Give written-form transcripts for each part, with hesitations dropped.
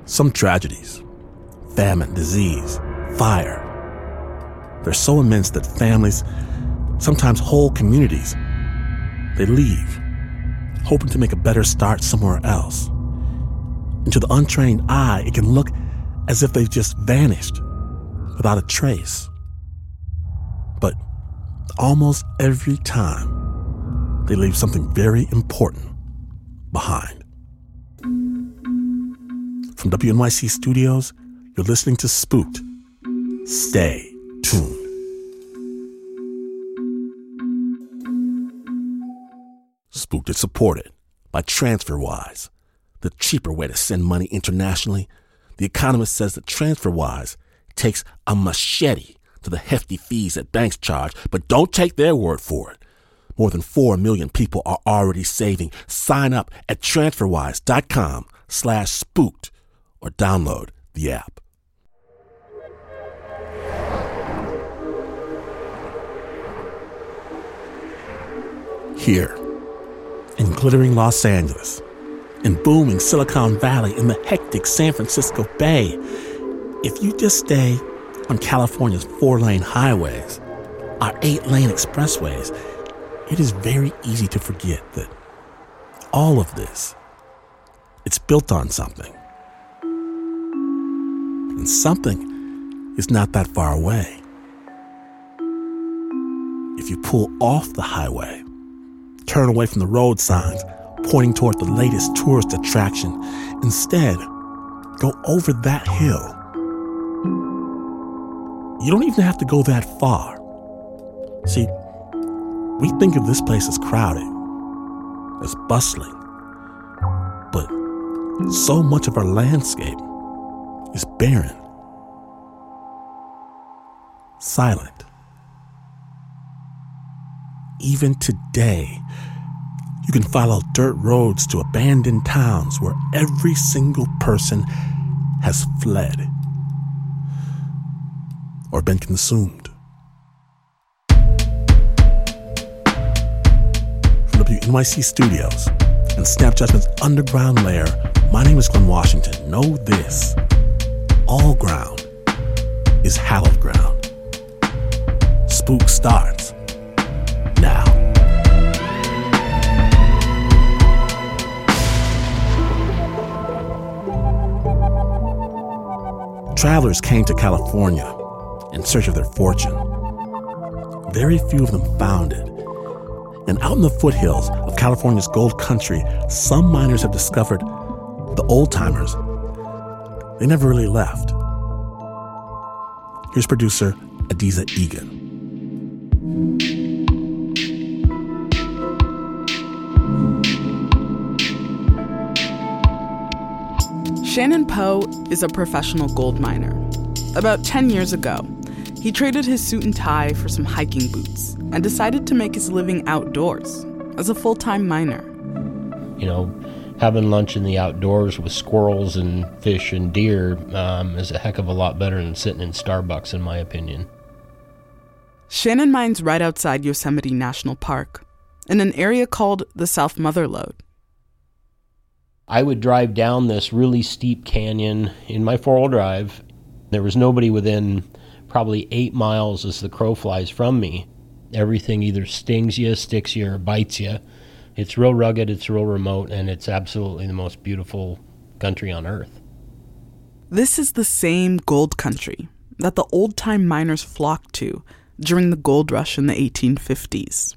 Some tragedies, famine, disease, fire, they're so immense that families, sometimes whole communities, they leave, hoping to make a better start somewhere else. And to the untrained eye, it can look as if they've just vanished without a trace. But almost every time, they leave something very important behind. From WNYC Studios, you're listening to Spooked. Stay tuned. Spooked is supported by TransferWise, the cheaper way to send money internationally. The Economist says that TransferWise takes a machete to the hefty fees that banks charge, but don't take their word for it. More than 4 million people are already saving. Sign up at transferwise.com/spooked or download the app. Here, in glittering Los Angeles, in booming Silicon Valley, in the hectic San Francisco Bay, if you just stay on California's 4-lane highways, our 8-lane expressways, it is very easy to forget that all of this, it's built on something. And something is not that far away. If you pull off the highway, turn away from the road signs pointing toward the latest tourist attraction, instead, go over that hill. You don't even have to go that far. See, we think of this place as crowded, as bustling, but so much of our landscape is barren, silent. Even today, you can follow dirt roads to abandoned towns where every single person has fled or been consumed. From WNYC Studios and Snap Judgment's underground lair, my name is Glenn Washington. Know this: all ground is hallowed ground. Spook starts now. Travelers came to California in search of their fortune. Very few of them found it. And out in the foothills of California's gold country, some miners have discovered the old-timers. They never really left. Here's producer Adiza Egan. Shannon Poe is a professional gold miner. About 10 years ago, he traded his suit and tie for some hiking boots and decided to make his living outdoors as a full-time miner. You know, having lunch in the outdoors with squirrels and fish and deer is a heck of a lot better than sitting in Starbucks, in my opinion. Shannon mines right outside Yosemite National Park in an area called the South Mother Lode. I would drive down this really steep canyon in my four-wheel drive. There was nobody within probably 8 miles as the crow flies from me. Everything either stings you, sticks you, or bites you. It's real rugged, it's real remote, and it's absolutely the most beautiful country on earth. This is the same gold country that the old-time miners flocked to during the gold rush in the 1850s.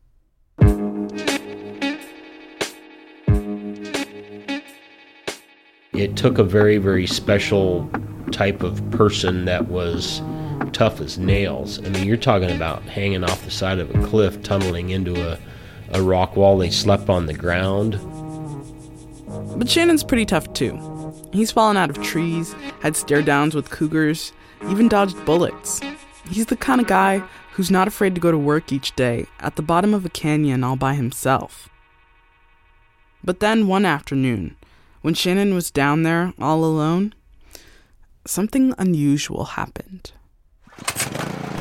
It took a very, very special type of person that was tough as nails. I mean, you're talking about hanging off the side of a cliff, tunneling into a rock wall. They slept on the ground. But Shannon's pretty tough too. He's fallen out of trees, had stare-downs with cougars, even dodged bullets. He's the kind of guy who's not afraid to go to work each day at the bottom of a canyon all by himself. But then one afternoon, when Shannon was down there all alone, something unusual happened.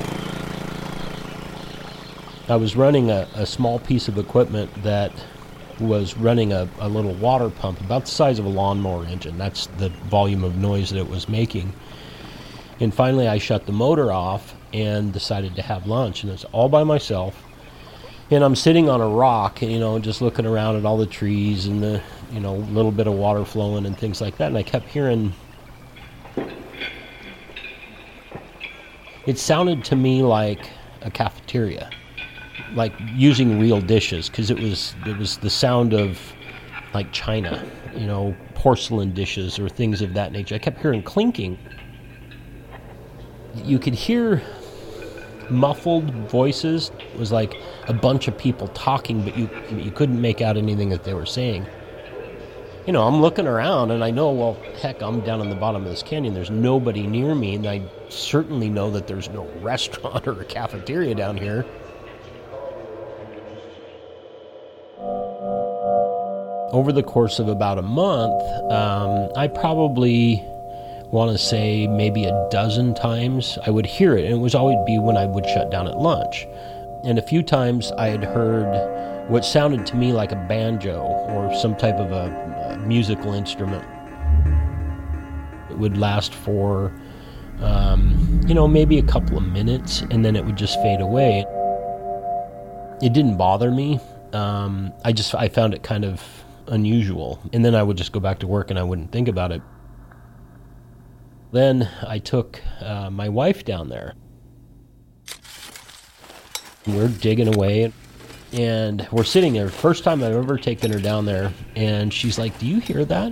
I was running a small piece of equipment that was running a little water pump about the size of a lawnmower engine. That's the volume of noise that it was making. And finally I shut the motor off and decided to have lunch, and it's all by myself. And I'm sitting on a rock, just looking around at all the trees and the, little bit of water flowing and things like that. And I kept hearing, it sounded to me like a cafeteria, like using real dishes, because it was the sound of like china, porcelain dishes or things of that nature. I kept hearing clinking. You could hear muffled voices. It was like a bunch of people talking, but you couldn't make out anything that they were saying. I'm looking around and I know, well, heck, I'm down in the bottom of this canyon. There's nobody near me, and I certainly know that there's no restaurant or a cafeteria down here. Over the course of about a month, I probably want to say maybe a dozen times I would hear it, and it was always be when I would shut down at lunch. And a few times I had heard what sounded to me like a banjo or some type of a musical instrument. It would last for, maybe a couple of minutes, and then it would just fade away. It didn't bother me. I found it kind of unusual, and then I would just go back to work and I wouldn't think about it. Then I took my wife down there. We're digging away, and we're sitting there. First time I've ever taken her down there, and she's like, "Do you hear that?"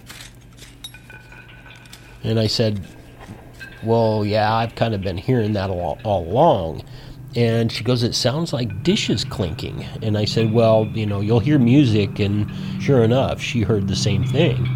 And I said, "Well, yeah, I've kind of been hearing that all along." And she goes, "It sounds like dishes clinking." And I said, "Well, you'll hear music," and sure enough, she heard the same thing.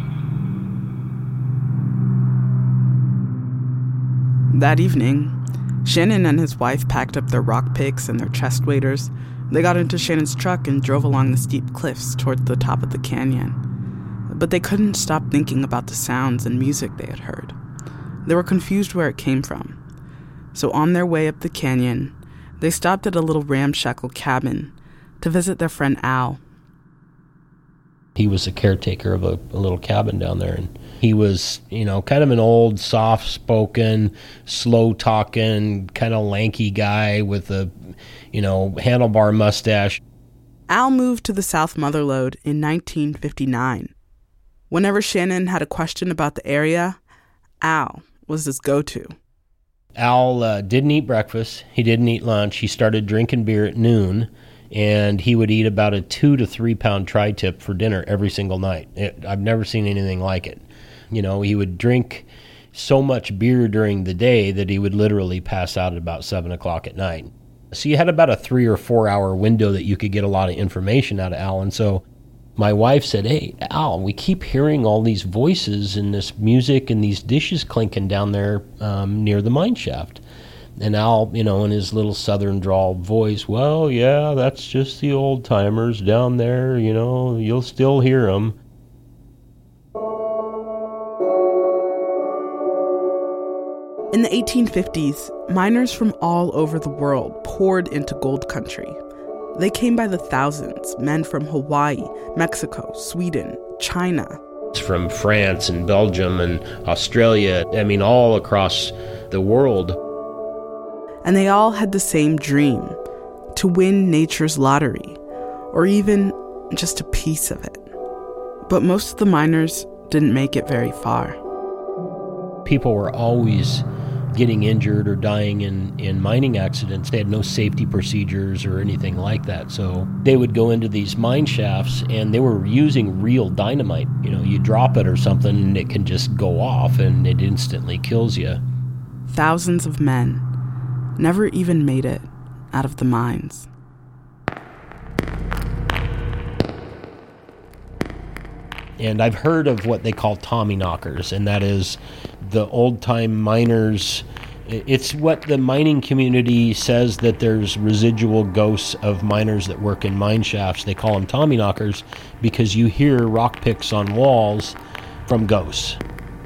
That evening, Shannon and his wife packed up their rock picks and their chest waders. They got into Shannon's truck and drove along the steep cliffs towards the top of the canyon. But they couldn't stop thinking about the sounds and music they had heard. They were confused where it came from. So on their way up the canyon, they stopped at a little ramshackle cabin to visit their friend Al. He was a caretaker of a little cabin down there, and he was, kind of an old, soft-spoken, slow-talking, kind of lanky guy with a, handlebar mustache. Al moved to the South Motherlode in 1959. Whenever Shannon had a question about the area, Al was his go-to. Al didn't eat breakfast. He didn't eat lunch. He started drinking beer at noon, and he would eat about a 2 to 3 pound tri-tip for dinner every single night. I've never seen anything like it. He would drink so much beer during the day that he would literally pass out at about 7 o'clock at night. So you had about a 3 or 4 hour window that you could get a lot of information out of Al. And so my wife said, "Hey, Al, we keep hearing all these voices and this music and these dishes clinking down there near the mine shaft." And Al, in his little southern drawl voice, "Well, yeah, that's just the old timers down there, you'll still hear them." In the 1850s, miners from all over the world poured into gold country. They came by the thousands, men from Hawaii, Mexico, Sweden, China. From France and Belgium and Australia, all across the world. And they all had the same dream, to win nature's lottery, or even just a piece of it. But most of the miners didn't make it very far. People were always getting injured or dying in mining accidents. They had no safety procedures or anything like that. So they would go into these mine shafts, and they were using real dynamite. You drop it or something and it can just go off and it instantly kills you. Thousands of men never even made it out of the mines. And I've heard of what they call Tommy knockers, and that is the old-time miners. It's what the mining community says, that there's residual ghosts of miners that work in mine shafts. They call them Tommy knockers because you hear rock picks on walls from ghosts.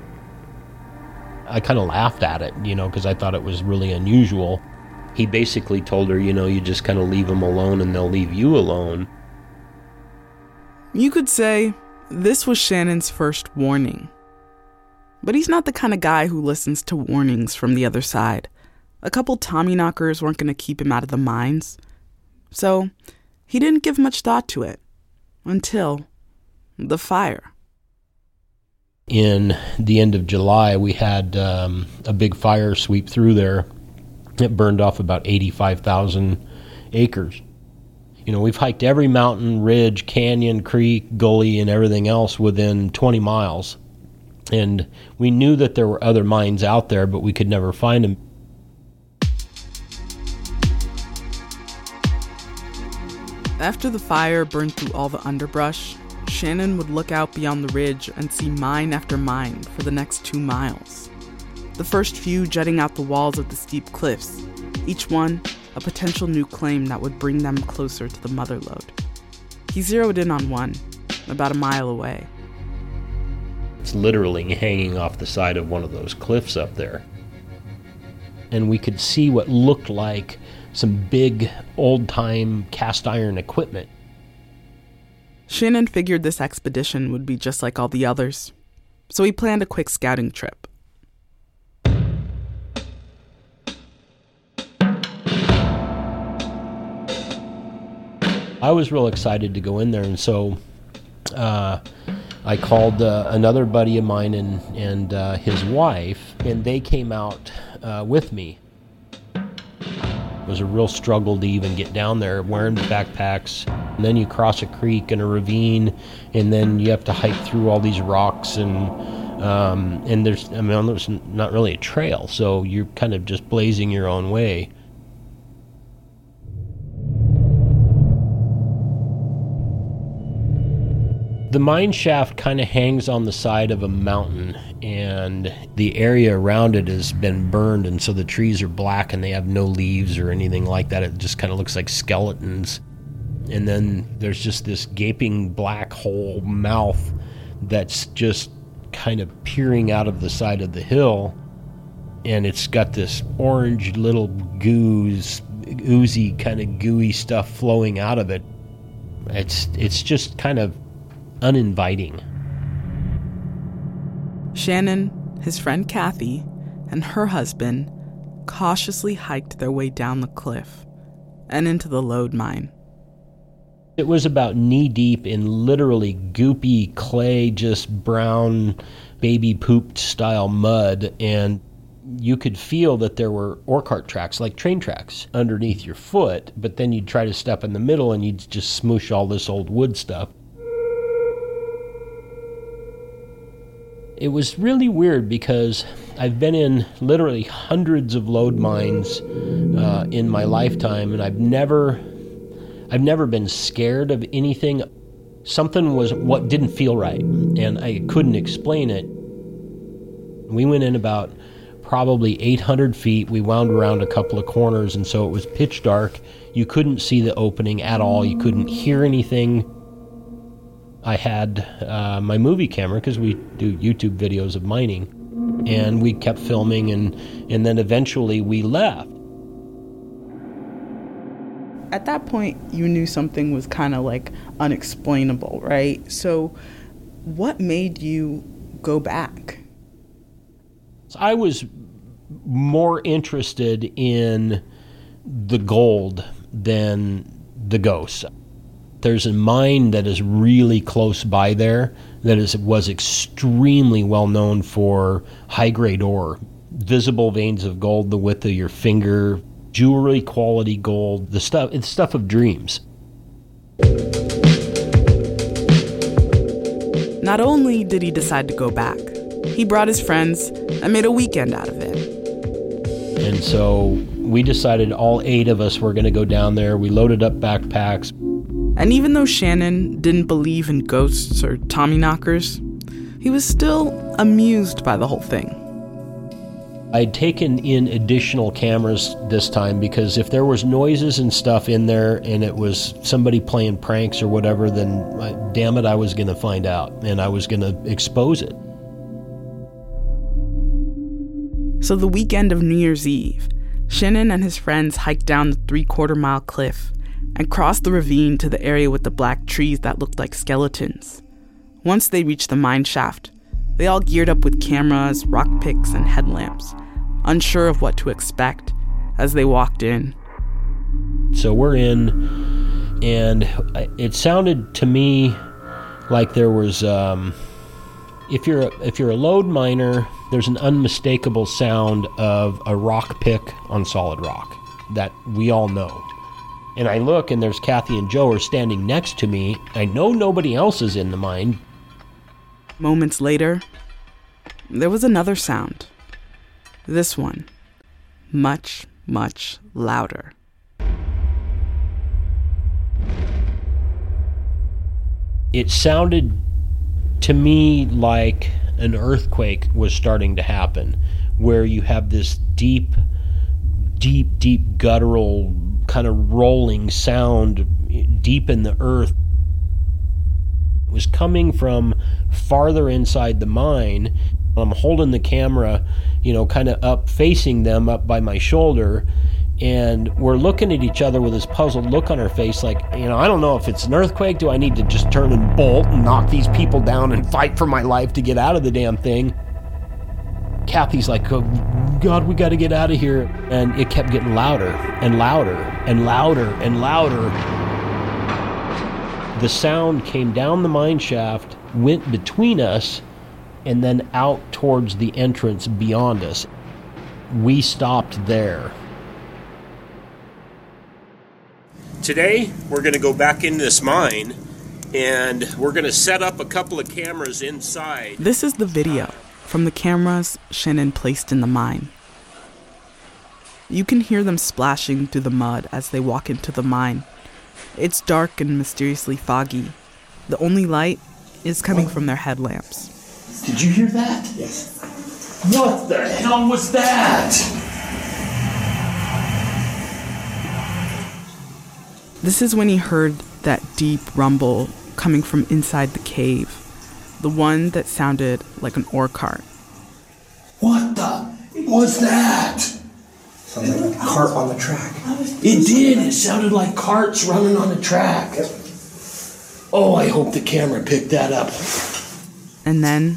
I kind of laughed at it, because I thought it was really unusual. He basically told her, you just kind of leave them alone and they'll leave you alone. You could say this was Shannon's first warning. But he's not the kind of guy who listens to warnings from the other side. A couple Tommyknockers weren't going to keep him out of the mines. So he didn't give much thought to it until the fire. In the end of July, we had a big fire sweep through there. It burned off about 85,000 acres. You know, we've hiked every mountain, ridge, canyon, creek, gully, and everything else within 20 miles. And we knew that there were other mines out there, but we could never find them. After the fire burned through all the underbrush, Shannon would look out beyond the ridge and see mine after mine for the next 2 miles. The first few jutting out the walls of the steep cliffs, each one a potential new claim that would bring them closer to the mother lode. He zeroed in on one, about a mile away. It's literally hanging off the side of one of those cliffs up there. And we could see what looked like some big, old-time cast iron equipment. Shannon figured this expedition would be just like all the others, so he planned a quick scouting trip. I was real excited to go in there, and so I called another buddy of mine and his wife, and they came out with me. It was a real struggle to even get down there, wearing the backpacks, and then you cross a creek and a ravine, and then you have to hike through all these rocks, and there's not really a trail, so you're kind of just blazing your own way. The mine shaft kind of hangs on the side of a mountain, and the area around it has been burned, and so the trees are black and they have no leaves or anything like that. It just kind of looks like skeletons. And then there's just this gaping black hole mouth that's just kind of peering out of the side of the hill, and it's got this orange little oozy kind of gooey stuff flowing out of it. It's just kind of uninviting. Shannon, his friend Kathy, and her husband cautiously hiked their way down the cliff and into the lode mine. It was about knee-deep in literally goopy clay, just brown baby pooped style mud, and you could feel that there were ore cart tracks, like train tracks, underneath your foot, but then you'd try to step in the middle and you'd just smoosh all this old wood stuff. It was really weird because I've been in literally hundreds of lode mines in my lifetime, and I've never been scared of anything. Something was what didn't feel right, and I couldn't explain it. We went in about probably 800 feet. We wound around a couple of corners, and so it was pitch dark. You couldn't see the opening at all. You couldn't hear anything. I had my movie camera, because we do YouTube videos of mining, and we kept filming, and then eventually we left. At that point, you knew something was kind of like unexplainable, right? So what made you go back? I was more interested in the gold than the ghosts. There's a mine that is really close by there that was extremely well known for high-grade ore, visible veins of gold the width of your finger, jewelry quality gold, it's stuff of dreams. Not only did he decide to go back, he brought his friends and made a weekend out of it. And so we decided all 8 of us were going to go down there. We loaded up backpacks. And even though Shannon didn't believe in ghosts or Tommyknockers, he was still amused by the whole thing. I'd taken in additional cameras this time because if there was noises and stuff in there and it was somebody playing pranks or whatever, then damn it, I was going to find out and I was going to expose it. So the weekend of New Year's Eve, Shannon and his friends hiked down the 3/4 mile cliff and crossed the ravine to the area with the black trees that looked like skeletons. Once they reached the mine shaft, they all geared up with cameras, rock picks, and headlamps, unsure of what to expect as they walked in. So we're in, and it sounded to me like there was, if you're a lode miner, there's an unmistakable sound of a rock pick on solid rock that we all know. And I look, and there's Kathy and Joe are standing next to me. I know nobody else is in the mine. Moments later, there was another sound. This one, much, much louder. It sounded to me like an earthquake was starting to happen, where you have this deep guttural kind of rolling sound deep in the earth. It was coming from farther inside the mine. I'm holding the camera, kind of up, facing them up by my shoulder, and we're looking at each other with this puzzled look on our face like, I don't know if it's an earthquake. Do I need to just turn and bolt and knock these people down and fight for my life to get out of the damn thing? Kathy's like, oh, God, we got to get out of here. And it kept getting louder and louder and louder and louder. The sound came down the mine shaft, went between us, and then out towards the entrance beyond us. We stopped there. Today, we're going to go back into this mine, and we're going to set up a couple of cameras inside. This is the video from the cameras Shannon placed in the mine. You can hear them splashing through the mud as they walk into the mine. It's dark and mysteriously foggy. The only light is coming from their headlamps. Did you hear that? Yes. What the hell was that? This is when he heard that deep rumble coming from inside the cave, the one that sounded like an ore cart. What the was that? Sounded like a cart on the track. It did. It sounded like carts running on the track. Yep. Oh, I hope the camera picked that up. And then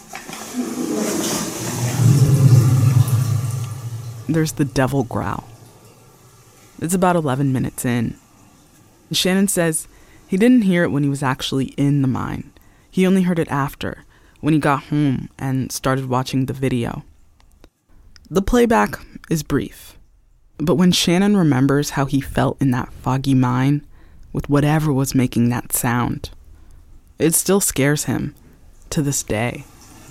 there's the devil growl. It's about 11 minutes in. Shannon says he didn't hear it when he was actually in the mine. He only heard it after, when he got home and started watching the video. The playback is brief, but when Shannon remembers how he felt in that foggy mine with whatever was making that sound, it still scares him to this day.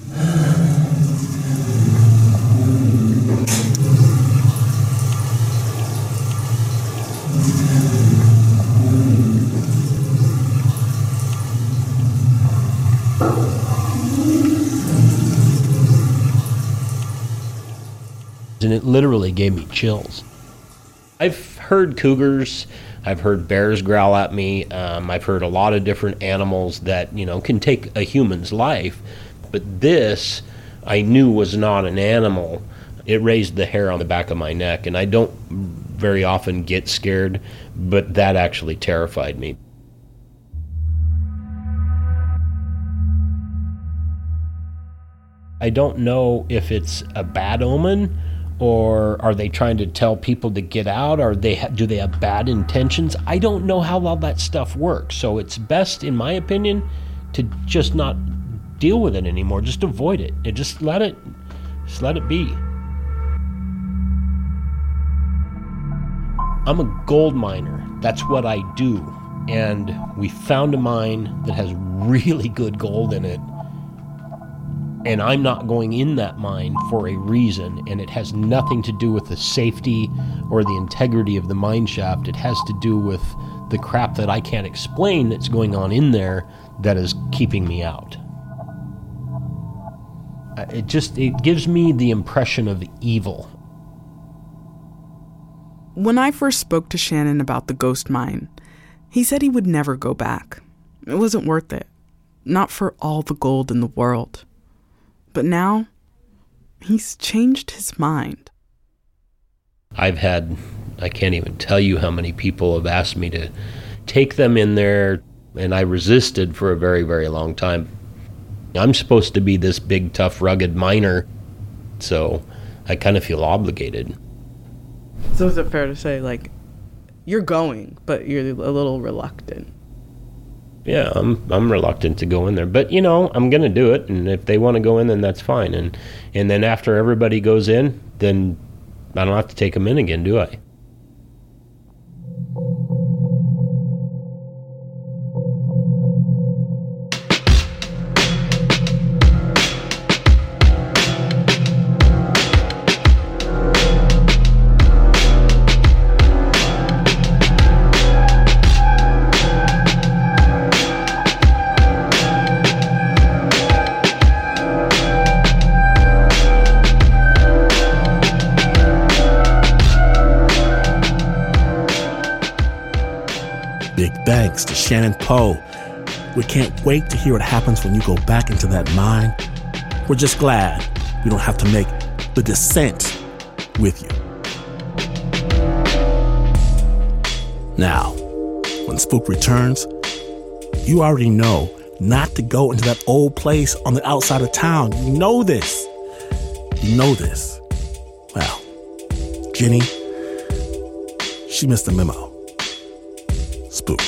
And it literally gave me chills. I've heard cougars, I've heard bears growl at me, I've heard a lot of different animals that, can take a human's life, but this I knew was not an animal. It raised the hair on the back of my neck, and I don't very often get scared, but that actually terrified me. I don't know if it's a bad omen, or are they trying to tell people to get out? Or do they have bad intentions? I don't know how all that stuff works. So it's best, in my opinion, to just not deal with it anymore. Just avoid it. And just let it be. I'm a gold miner. That's what I do. And we found a mine that has really good gold in it. And I'm not going in that mine for a reason, and it has nothing to do with the safety or the integrity of the mine shaft. It has to do with the crap that I can't explain that's going on in there that is keeping me out. It gives me the impression of evil. When I first spoke to Shannon about the ghost mine, he said he would never go back. It wasn't worth it. Not for all the gold in the world. But now, he's changed his mind. I've had I can't even tell you how many people have asked me to take them in there, and I resisted for a very, very long time. I'm supposed to be this big, tough, rugged miner, so I kind of feel obligated. So is it fair to say, like, you're going, but you're a little reluctant? Yeah, I'm reluctant to go in there, but I'm gonna do it, and if they want to go in, then that's fine. And then after everybody goes in, then I don't have to take them in again, do I? Big thanks to Shannon Poe. We can't wait to hear what happens when you go back into that mine. We're just glad we don't have to make the descent with you. Now, when Spook returns, you already know not to go into that old place on the outside of town. You know this. You know this. Well, Jenny, she missed the memo. Spooked.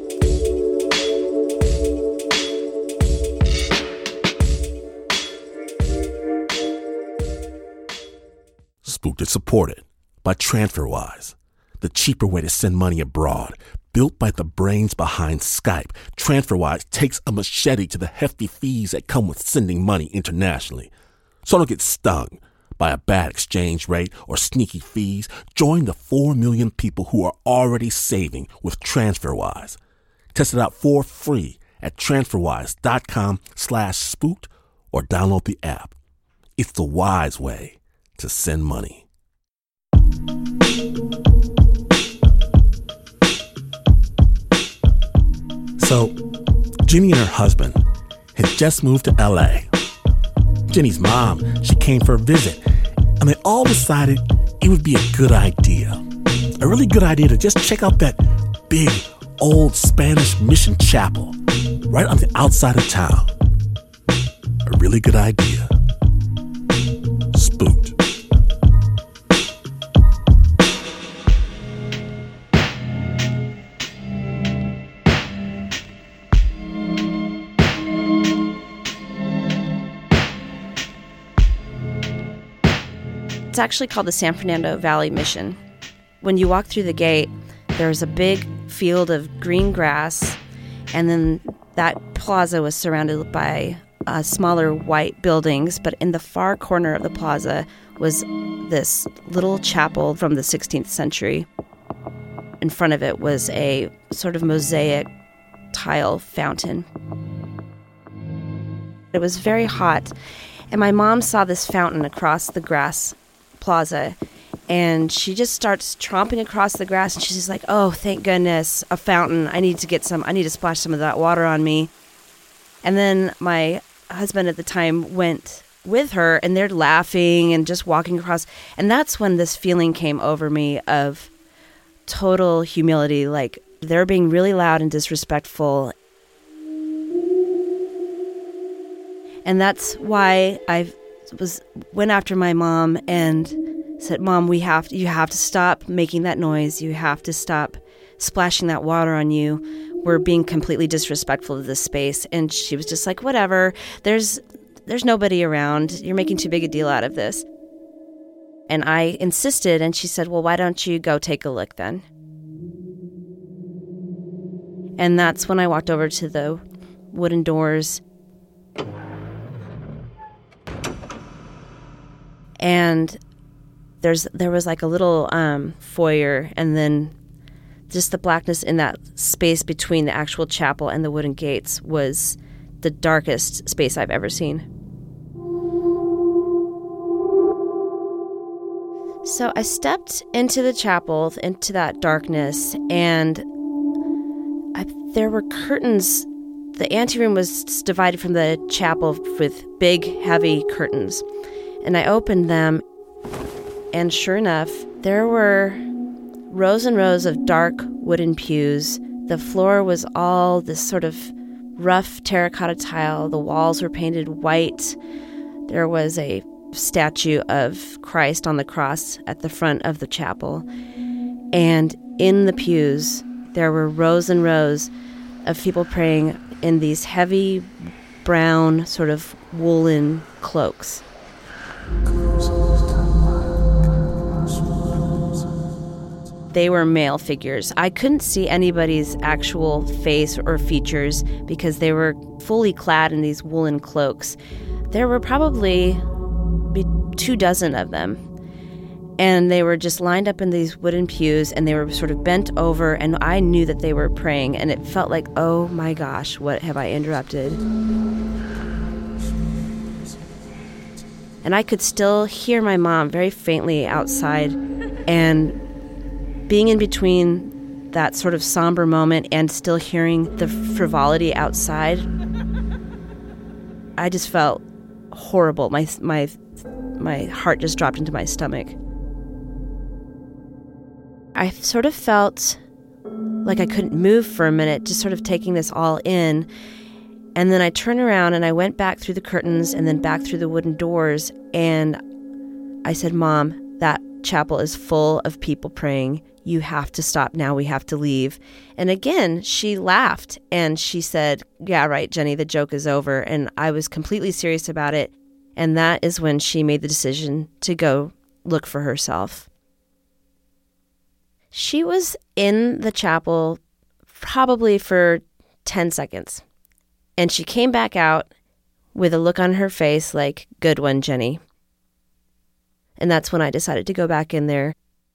Spooked is supported by TransferWise, the cheaper way to send money abroad. Built by the brains behind Skype, TransferWise takes a machete to the hefty fees that come with sending money internationally. So don't get stung by a bad exchange rate or sneaky fees. Join the 4 million people who are already saving with TransferWise. Test it out for free at transferwise.com/spooked or download the app. It's the wise way to send money. So, Jenny and her husband had just moved to LA. Jenny's mom, she came for a visit, and they all decided it would be a good idea. A really good idea to just check out that big, old Spanish mission chapel right on the outside of town. A really good idea. Spooked. It's actually called the San Fernando Valley Mission. When you walk through the gate, there's a big field of green grass, and then that plaza was surrounded by smaller white buildings, but in the far corner of the plaza was this little chapel from the 16th century. In front of it was a sort of mosaic tile fountain. It was very hot, and my mom saw this fountain across the grass plaza, and she just starts tromping across the grass, and she's just like, oh, thank goodness, a fountain. I need to splash some of that water on me. And then my husband at the time went with her, and they're laughing and just walking across. And that's when this feeling came over me of total humility, like they're being really loud and disrespectful. And that's why I went after my mom and said, Mom, you have to stop making that noise. You have to stop splashing that water on you. We're being completely disrespectful to this space. And she was just like, whatever, there's nobody around. You're making too big a deal out of this. And I insisted, and she said, well, why don't you go take a look then? And that's when I walked over to the wooden doors. And there was like a little foyer, and then just the blackness in that space between the actual chapel and the wooden gates was the darkest space I've ever seen. So I stepped into the chapel, into that darkness, and there were curtains. The anteroom was divided from the chapel with big, heavy curtains. And I opened them, and sure enough, there were rows and rows of dark wooden pews. The floor was all this sort of rough terracotta tile. The walls were painted white. There was a statue of Christ on the cross at the front of the chapel. And in the pews, there were rows and rows of people praying in these heavy brown sort of woolen cloaks. They were male figures. I couldn't see anybody's actual face or features because they were fully clad in these woolen cloaks. There were probably 24 of them. And they were just lined up in these wooden pews, and they were sort of bent over, and I knew that they were praying, and it felt like, oh my gosh, what have I interrupted? And I could still hear my mom very faintly outside, and being in between that sort of somber moment and still hearing the frivolity outside, I just felt horrible. My heart just dropped into my stomach. I sort of felt like I couldn't move for a minute, just sort of taking this all in. And then I turned around and I went back through the curtains and then back through the wooden doors. And I said, Mom, that chapel is full of people praying. You have to stop now. We have to leave. And again, she laughed and she said, yeah, right, Jenny, the joke is over. And I was completely serious about it. And that is when she made the decision to go look for herself. She was in the chapel probably for 10 seconds. And she came back out with a look on her face like, good one, Jenny. And that's when I decided to go back in there.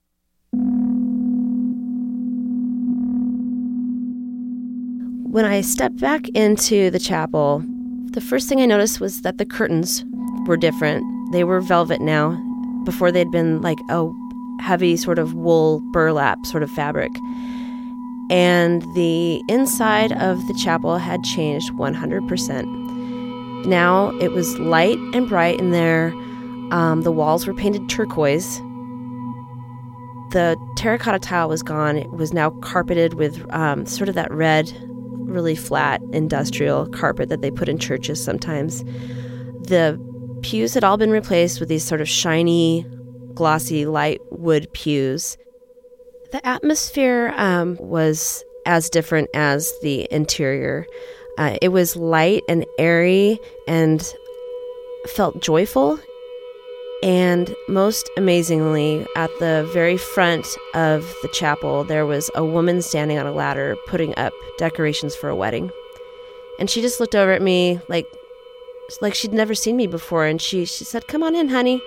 When I stepped back into the chapel, the first thing I noticed was that the curtains were different. They were velvet now. Before they'd been like a heavy sort of wool burlap sort of fabric. And the inside of the chapel had changed 100%. Now it was light and bright in there. The walls were painted turquoise. The terracotta tile was gone. It was now carpeted with sort of that red, really flat industrial carpet that they put in churches sometimes. The pews had all been replaced with these sort of shiny, glossy, light wood pews. The atmosphere was as different as the interior. It was light and airy and felt joyful. And most amazingly, at the very front of the chapel, there was a woman standing on a ladder putting up decorations for a wedding. And she just looked over at me like she'd never seen me before. And she said, "Come on in, honey."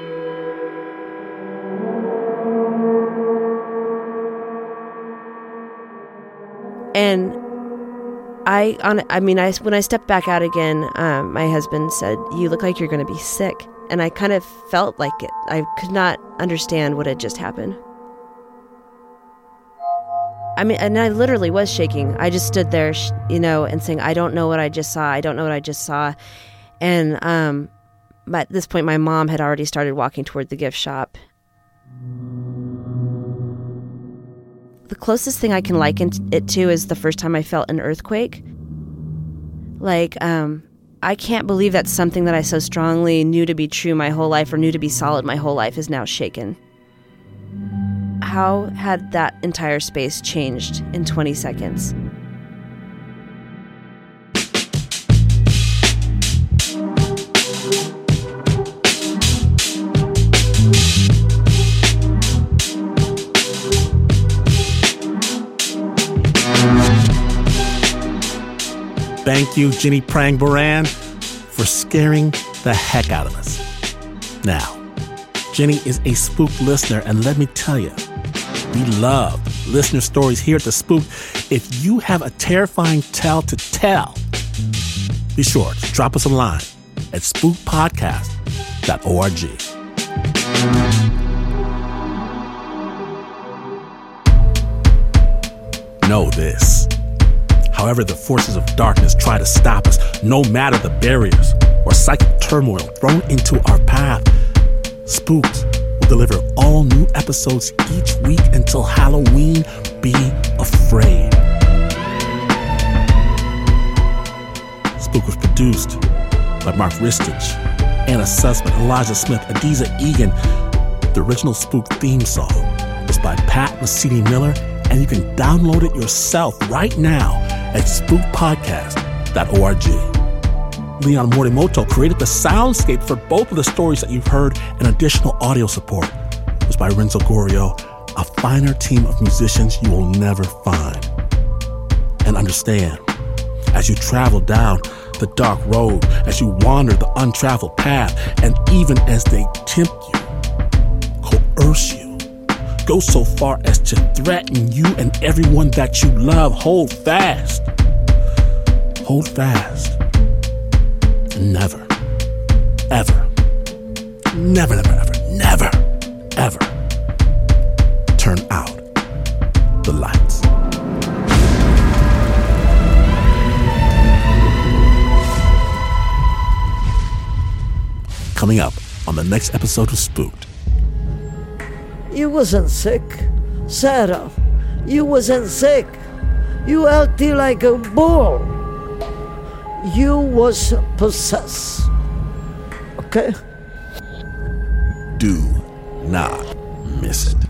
And when I stepped back out again, my husband said, "You look like you're going to be sick." And I kind of felt like it. I could not understand what had just happened. And I literally was shaking. I just stood there, and saying, "I don't know what I just saw. I don't know what I just saw." And at this point, my mom had already started walking toward the gift shop. The closest thing I can liken it to is the first time I felt an earthquake. I can't believe that something that I so strongly knew to be true my whole life or knew to be solid my whole life is now shaken. How had that entire space changed in 20 seconds? Thank you, Jenny Prang-Boran, for scaring the heck out of us. Now, Jenny is a Spook listener, and let me tell you, we love listener stories here at The Spook. If you have a terrifying tale to tell, be sure to drop us a line at spookpodcast.org. Know this. However the forces of darkness try to stop us, no matter the barriers or psychic turmoil thrown into our path, Spooks will deliver all new episodes each week until Halloween. Be afraid. Spook was produced by Mark Ristich, Anna Sussman, Elijah Smith, Adiza Egan. The original Spook theme song was by Pat Mesiti-Miller, and you can download it yourself right now at spookpodcast.org. Leon Morimoto created the soundscape for both of the stories that you've heard, and additional audio support was by Renzo Gorio, a finer team of musicians you will never find. And understand, as you travel down the dark road, as you wander the untraveled path, and even as they tempt you, coerce you, go so far as to threaten you and everyone that you love, hold fast. Hold fast. And never, ever, never, never, ever, never, ever turn out the lights. Coming up on the next episode of Spooked. You wasn't sick. Sarah, you wasn't sick. You healthy like a bull. You was possessed. Okay? Do not miss it.